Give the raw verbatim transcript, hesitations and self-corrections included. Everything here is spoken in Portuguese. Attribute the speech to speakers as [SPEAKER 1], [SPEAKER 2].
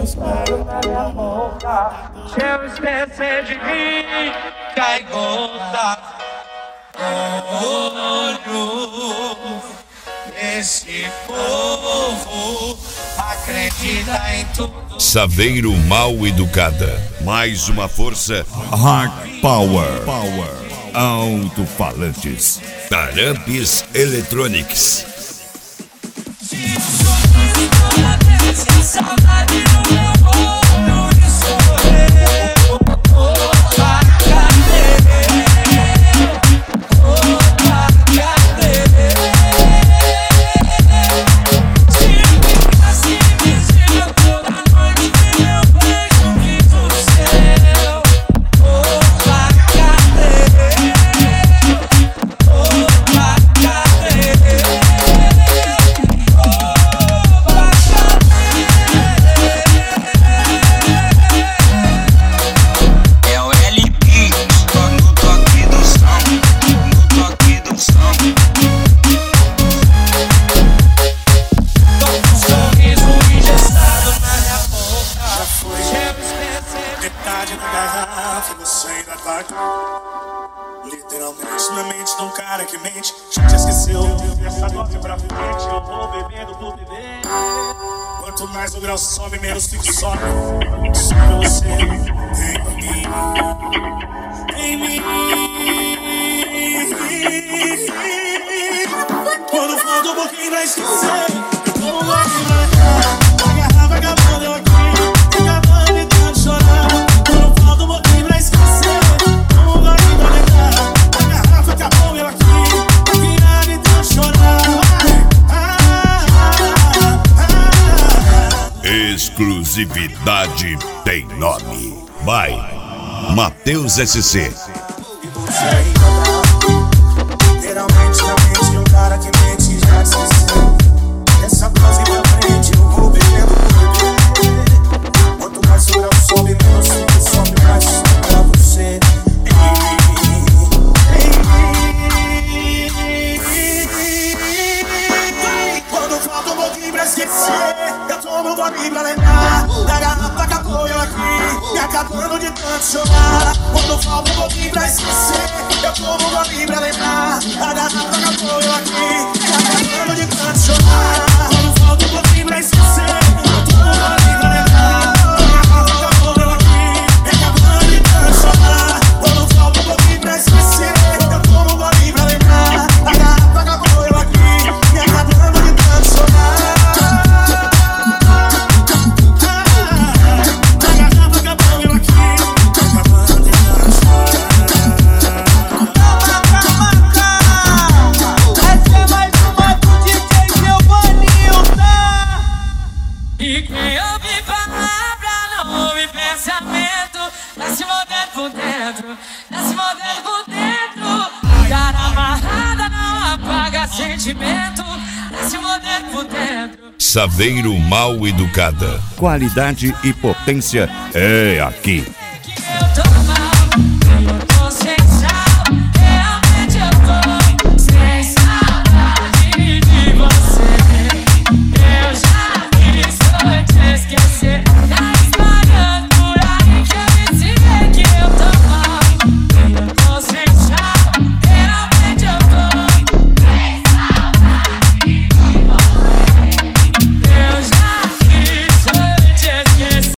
[SPEAKER 1] espero na minha boca. Se eu esquecer de mim, cai gota. Olho, esse povo acredita em tudo.
[SPEAKER 2] Saveiro Mal Educada. Mais uma força.
[SPEAKER 3] Hard Power. Power. Alto-falantes.
[SPEAKER 2] Tarampes Electronics.
[SPEAKER 1] Saudade no meu olho, isso eu opa, cadê? Opa, cadê? Se ficasse invisível toda noite, eu vejo que do céu. Opa, cadê? Opa, cadê?
[SPEAKER 4] Literalmente na mente de um cara que mente. Já te esqueceu. Essa dose pra frente, eu vou bebendo, vou beber. Quanto mais o grau sobe, menos fico só. Só pra você, em mim, em mim. Quando falta um pouquinho pra esquecer, eu tô no lugar de brancar. A garrafa acabando, eu aqui, acabando de tanto chorar. Quando falta um pouquinho pra esquecer,
[SPEAKER 2] exclusividade tem nome. Vai, Matheus S C.
[SPEAKER 4] Literalmente na mente de um cara que mente já te esqueceu. Essa dose pra frente eu vou bebendo por beber. Quanto mais o grau sobe, menos fico sobe mais só pra você. Quando falta um pouquinho pra esquecer, eu tomo um pouquinho pra lembrar. Da garrafa acabou eu aqui, me acabando de tanto chorar. Quando falta um pouquinho pra esquecer, eu tomo um pouquinho pra lembrar. Da garrafa acabou eu aqui, me acabando de tanto chorar. Quando falta um pouquinho pra esquecer, eu tomo um pouquinho pra lembrar. Da garrafa acabou eu aqui, me acabando de tanto chorar. Quando falta um pouquinho pra esquecer, eu tomo um pouquinho pra lembrar. Da garrafa acabou eu aqui, me acabando de tanto chorar.
[SPEAKER 1] Nasce modelo por dentro, nasce modelo por dentro. Cara amarrada não apaga sentimento. Nasce modelo por dentro.
[SPEAKER 2] Saveiro Mal Educada.
[SPEAKER 3] Qualidade e potência é aqui.